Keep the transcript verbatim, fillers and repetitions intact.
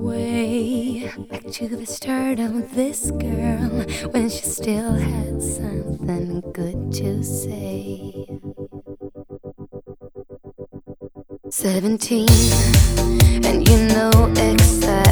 Way back to the start of this girl, when she still had something good to say. Seventeen, and you know exactly